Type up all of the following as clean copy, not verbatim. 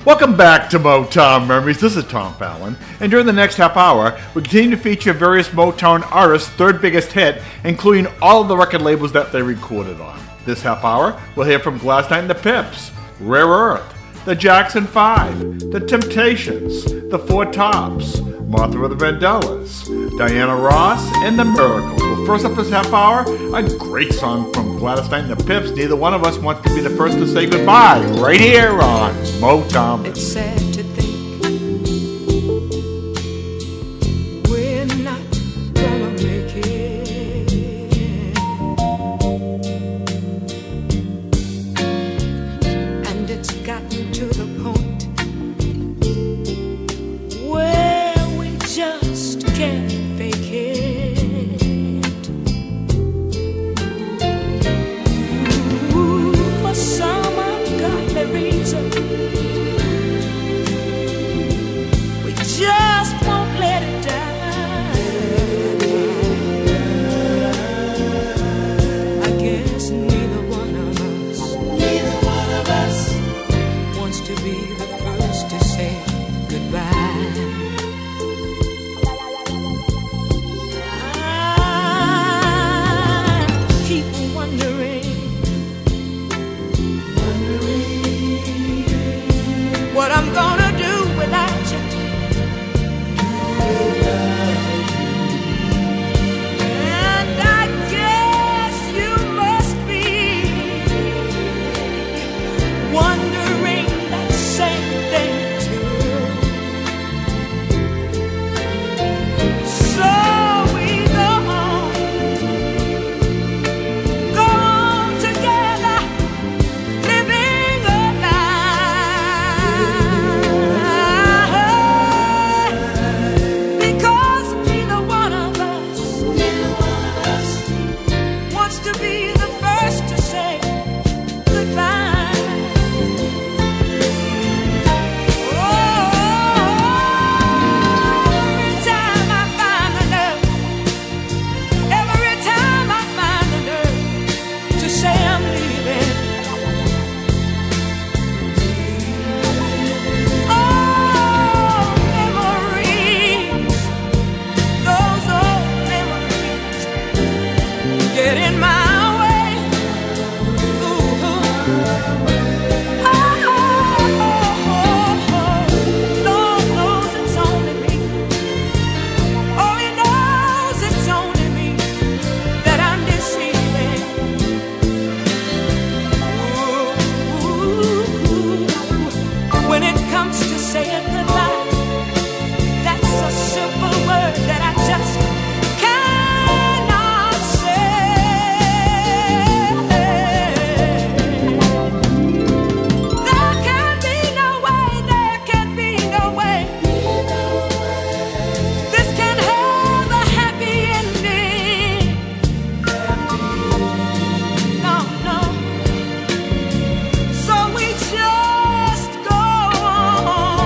Welcome back to Motown Memories. This is Tom Fallon, and during the next half hour, we continue to feature various Motown artists' third biggest hit, including all of the record labels that they recorded on. This half hour, we'll hear from Gladys Knight and the Pips, Rare Earth, the Jackson 5, the Temptations, the Four Tops, Martha of the Vandellas, Diana Ross, and the Miracles. Well, first up this half hour, a great song from Gladys Knight and the Pips. Neither one of us wants to be the first to say goodbye. Right here on Motown. It's sad to think we're not gonna make it, and it's gotten to the point where we just can't fake it. Ooh, for some ungodly reason, we just won't let it die. I guess neither one of us wants to be the first to say goodbye. I keep wondering what I'm gonna do without you. And I guess you must be wondering that same thing too. So we go on together, living a lie. Because neither one of us wants to be the first to say goodbye. Every time I find the nerve, every time I find the nerve to say I'm leaving, oh, memories, those old memories get in my way. Ooh. Lord knows it's only me. Oh, He knows it's only me that I'm deceiving. Ooh. When it comes to saying goodbye, that's a simple word that I just cannot say. There can be no way, there can be no way this can have a happy ending. No, no. So we just go on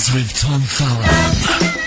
Mornings with Tom Fallon.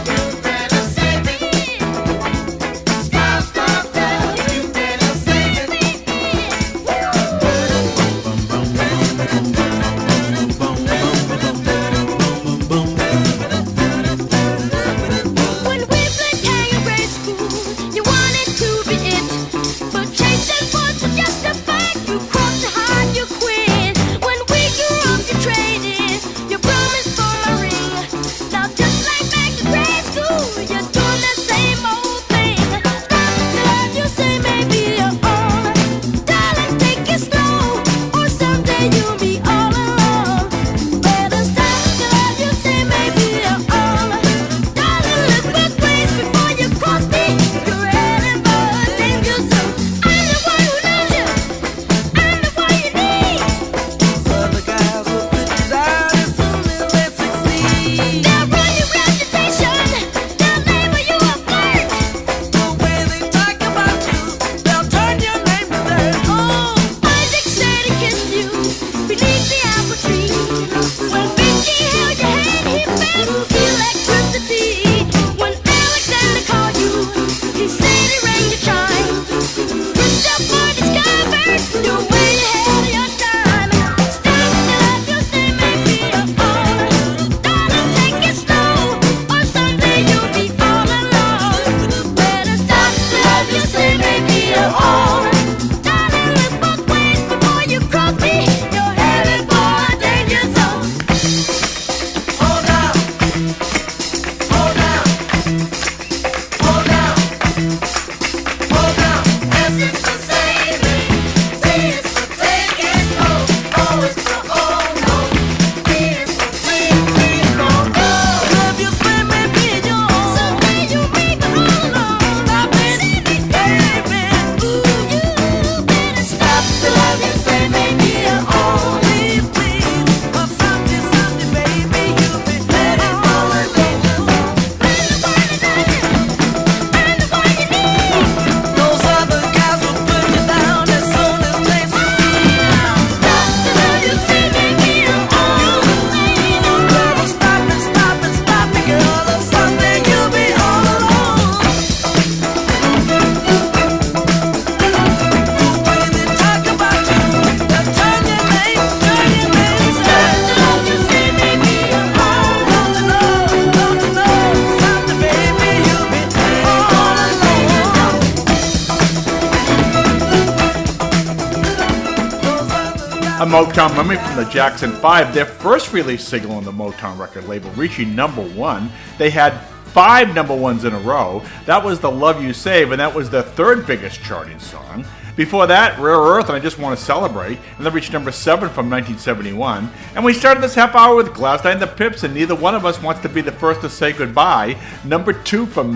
A Motown memory from the Jackson 5, their first release single on the Motown record label, reaching number one. They had 5 number ones in a row. That was the Love You Save, and that was their third biggest charting song. Before that, Rare Earth and I Just Want to Celebrate, and they reached number 7 from 1971. And we started this half hour with Glass Eye and the Pips, and Neither One of Us Wants to Be the First to Say Goodbye, number 2 from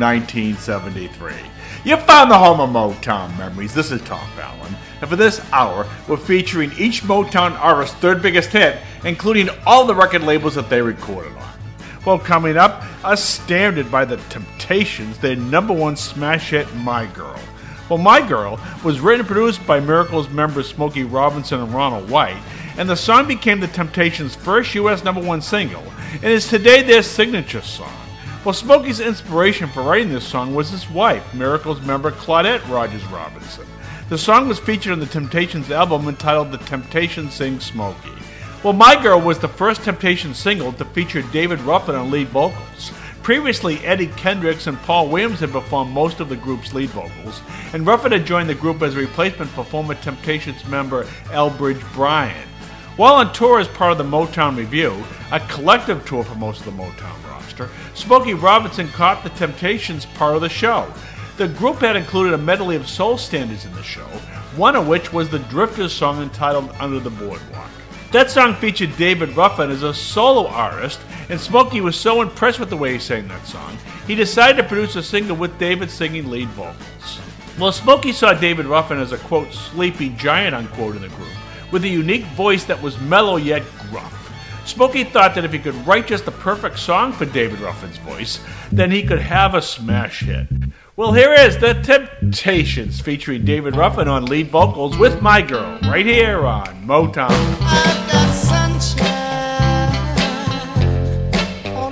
1973. You found the home of Motown memories. This is Tom Fallon. And for this hour, we're featuring each Motown artist's third biggest hit, including all the record labels that they recorded on. Well, coming up, a standard by the Temptations, their number one smash hit, My Girl. Well, My Girl was written and produced by Miracles members Smokey Robinson and Ronald White, and the song became the Temptations' first U.S. number one single, and is today their signature song. Well, Smokey's inspiration for writing this song was his wife, Miracles member Claudette Rogers Robinson. The song was featured on the Temptations album entitled The Temptations Sing Smokey. Well, My Girl was the first Temptations single to feature David Ruffin on lead vocals. Previously, Eddie Kendricks and Paul Williams had performed most of the group's lead vocals, and Ruffin had joined the group as a replacement for former Temptations member Elbridge Bryan. While on tour as part of the Motown Review, a collective tour for most of the Motown roster, Smokey Robinson caught the Temptations part of the show. The group had included a medley of soul standards in the show, one of which was the Drifters song entitled Under the Boardwalk. That song featured David Ruffin as a solo artist, and Smokey was so impressed with the way he sang that song, he decided to produce a single with David singing lead vocals. Well, Smokey saw David Ruffin as a, quote, sleepy giant, unquote, in the group, with a unique voice that was mellow yet gruff. Smokey thought that if he could write just the perfect song for David Ruffin's voice, then he could have a smash hit. Well, here is The Temptations featuring David Ruffin on lead vocals with My Girl, right here on Motown. I've got sunshine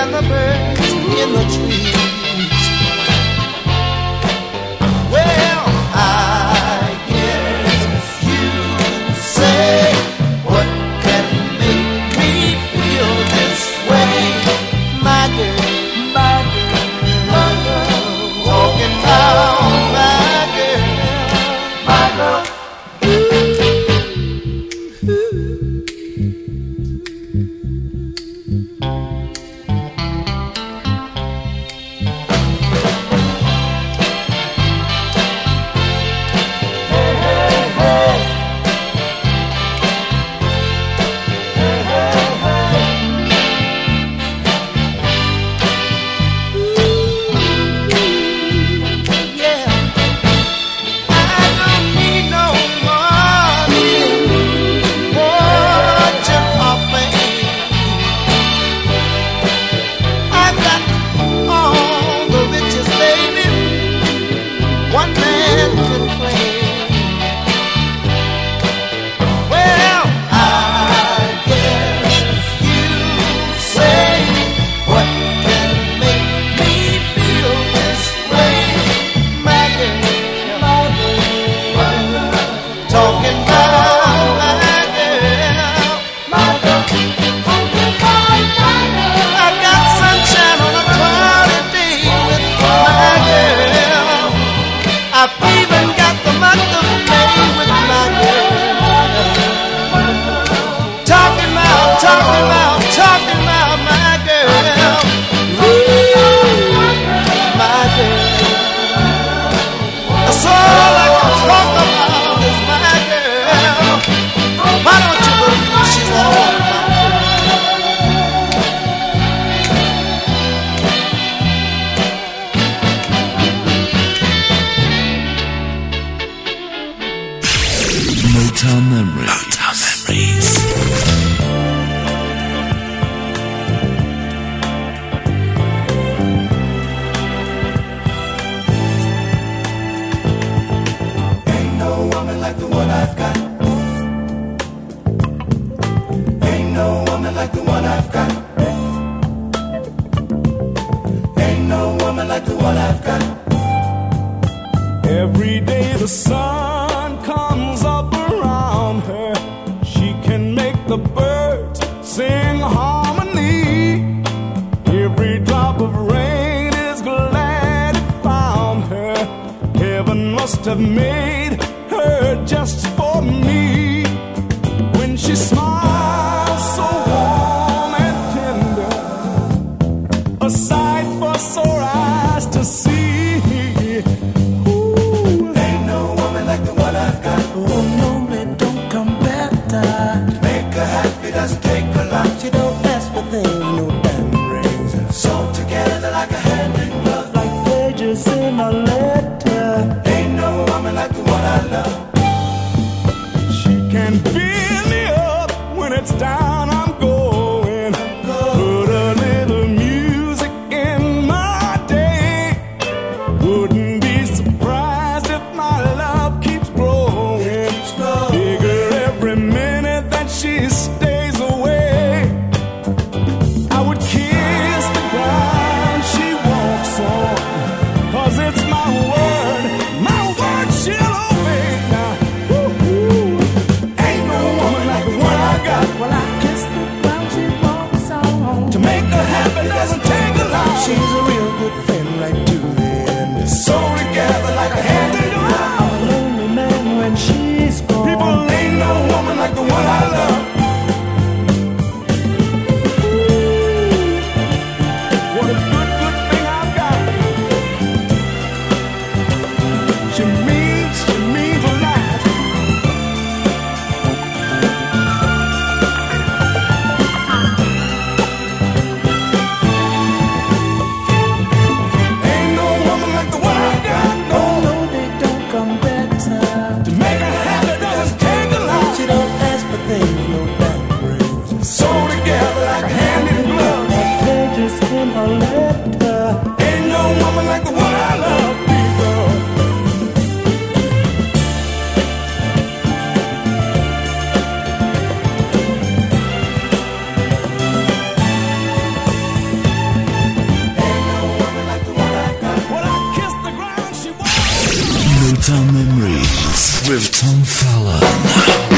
and the birds in the trees. Well, I guess you say, what can make me feel this way? My girl, my girl, walking down, my girl, my girl. Motown Memories. Motown Memories. Ain't no woman like the one I've got. Ain't no woman like the one I've got. Ain't no woman like the one I've got. Every day the sun comes up around her. She can make the birds sing harmony. Every drop of rain is glad it found her. Heaven must have made her just for me. When she smiles so warm and tender, a sight for sore eyes to see. Doesn't take a lot. She don't ask for things, no diamond rings. Sew together like a hand in glove, like pages in a letter. Ain't no woman like the one I love. She can fill me up when it's down. I'm going. Put a little music in my day. with Tom Fallon.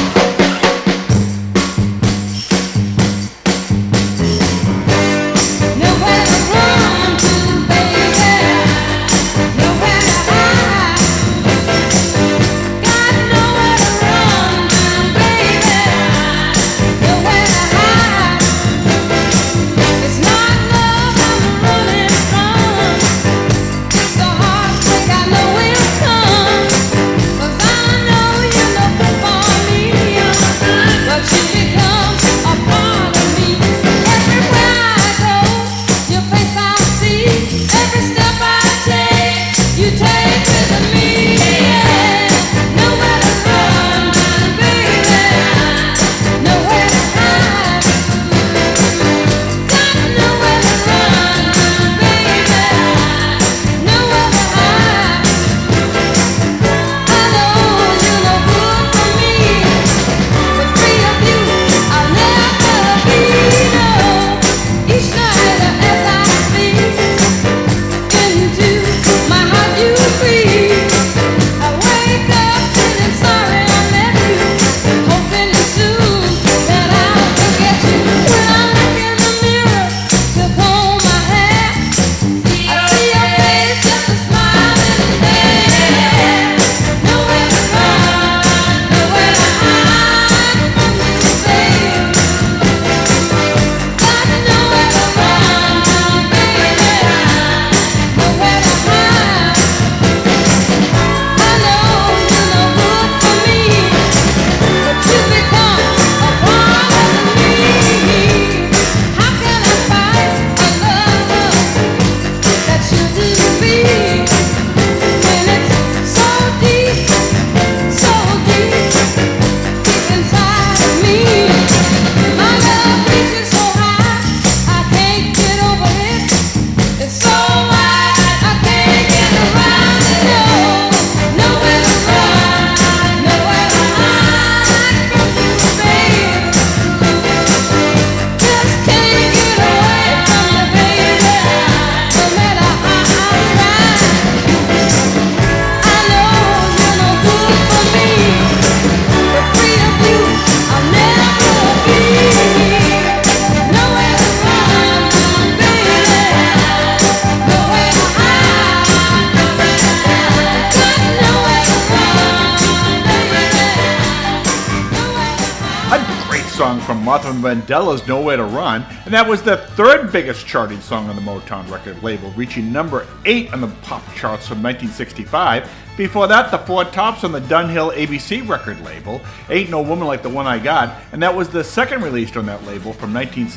From Martha Vandella's Nowhere to Run, and that was the third biggest charting song on the Motown record label, reaching number 8 on the pop charts from 1965. Before that, the four tops on the Dunhill ABC record label, Ain't No Woman Like the One I Got, and that was the second released on that label from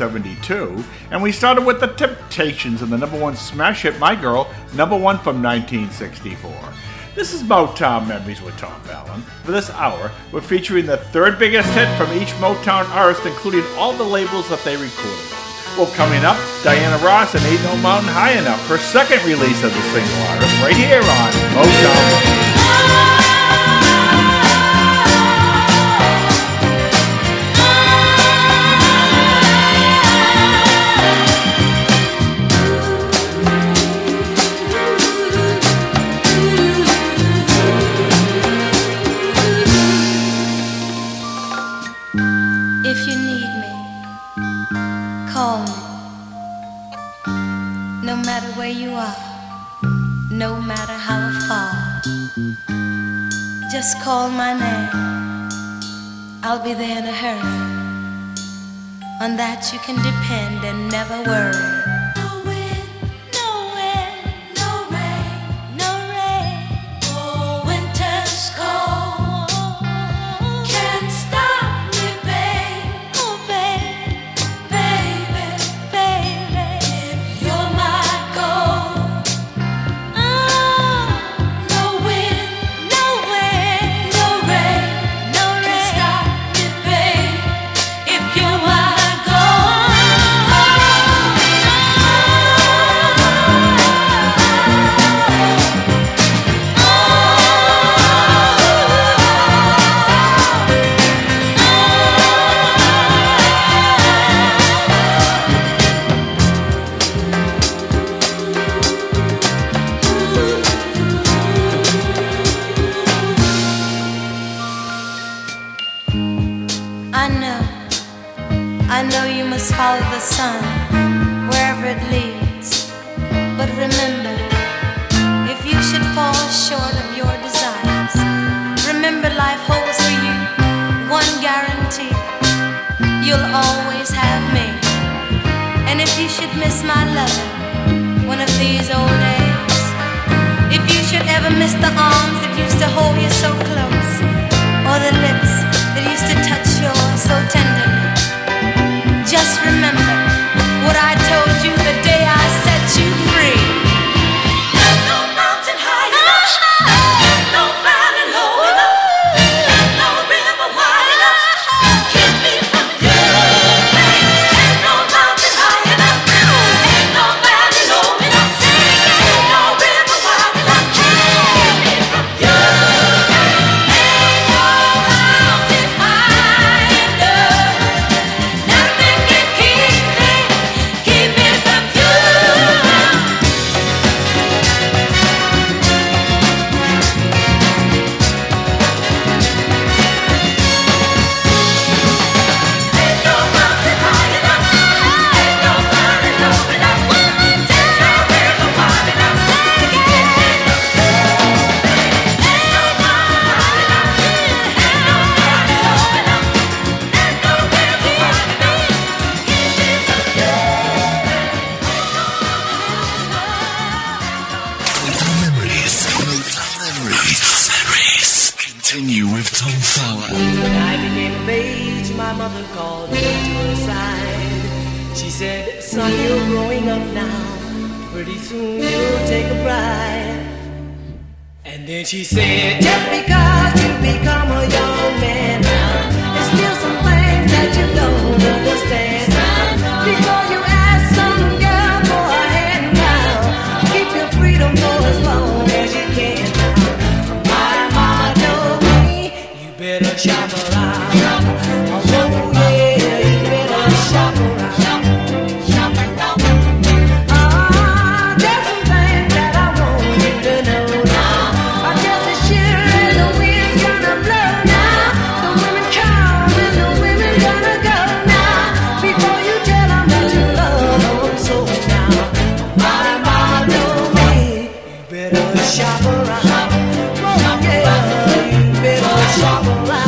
1972. And we started with the Temptations and the number one smash hit, My Girl, number 1 from 1964. This is Motown Memories with Tom Fallon. For this hour, we're featuring the third biggest hit from each Motown artist, including all the labels that they recorded on. Well, coming up, Diana Ross and Ain't No Mountain High Enough, her second release as a single artist, right here on Motown. No matter how far, just call my name. I'll be there in a hurry. On that you can depend and never worry. No wind, no wind, no rain, no rain. Oh, winter's cold can't stop me, babe. Oh, babe, baby, baby, if you're my goal. Stop me, babe, if you're my goal. should miss my love one of these old days, if you should ever miss the arms that used to hold you so close, or the lips that used to touch yours so tenderly, just remember what I told you the day I set you free. There's no mountain high enough, no valley low enough, no river wide enough to keep me from you. Ain't no mountain high enough, ain't no valley low enough, ain't no river wide enough to keep me from you. Ain't no mountain high enough, nothing can keep me from you. Ain't no mountain high enough, ain't no valley low enough, ain't no river wide enough to keep me from you. Ain't no mountain high enough, ain't no valley low enough, ain't no river wide enough to keep me from you. Motown Memories. Continue with Tom Fowler. When I became of age, my mother called me to her side. She said, son, you're growing up now. Pretty soon you'll take a bride. And then she said, just because you become a young man now, there's still some things that you don't understand. Before you ask some girl for a hand now, keep your freedom for as long as you can now. My mama told me, you better shop around. Oh yeah, you better shop around. There's some things that I want you to know now. Just as sure as the wind's gonna blow now, the women come and the women gonna go now. Before you tell them that you love them so now, my mama told me, you better shop around. Oh yeah, you better shop around.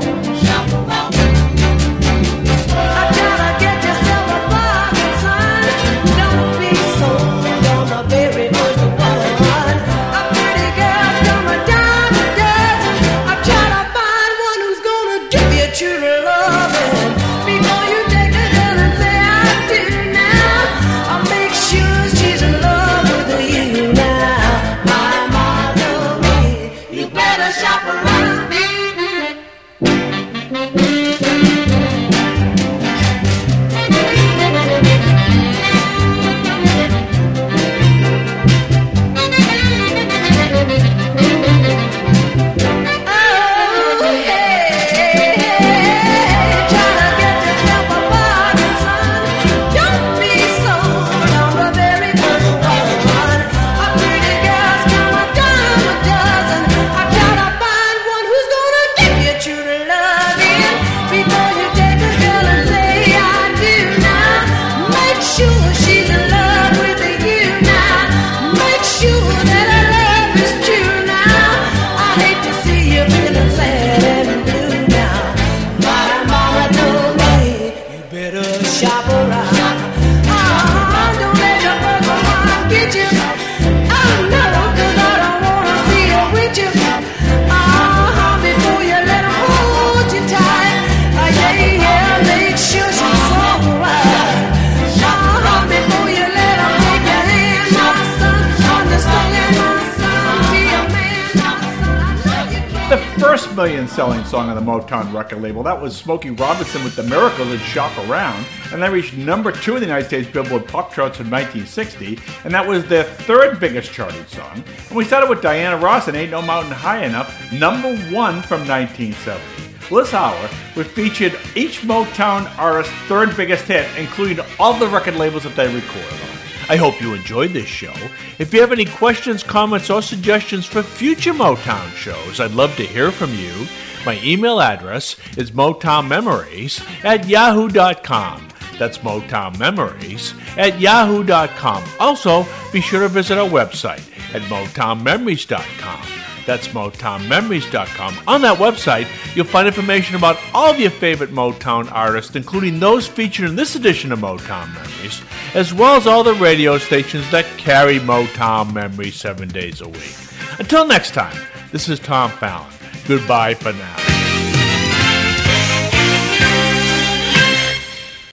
I gotta get yourself a bargain, son. Don't be sold on the very first one. A pretty girl's come a dime a dozen. I'm trying to find one who's gonna give you true loving. Before you take a girl and say I do now, I'll make sure she's in love with you now. My mama told me, you better shop around. Shop around. Don't let your fucking mom get you. No, 'cause I don't wanna see her with you. Before you let her hold you tight. Yeah, make sure she's alright. Before you let her take your hand, my son. Understand, my son. Be a man, my son. I know you can. The first million-selling song on the Motown record label, that was Smokey Robinson with The Miracles and Shop Around, and that reached number 2 in the United States Billboard Pop Charts in 1960, and that was their third biggest charting song. And we started with Diana Ross and Ain't No Mountain High Enough, number 1 from 1970. Well, this hour, we featured each Motown artist's third biggest hit, including all the record labels that they recorded on. I hope you enjoyed this show. If you have any questions, comments, or suggestions for future Motown shows, I'd love to hear from you. My email address is motownmemories@yahoo.com. That's motownmemories@yahoo.com. Also, be sure to visit our website at motownmemories.com. That's MotownMemories.com. On that website, you'll find information about all of your favorite Motown artists, including those featured in this edition of Motown Memories, as well as all the radio stations that carry Motown Memories 7 days a week. Until next time, this is Tom Fallon. Goodbye for now.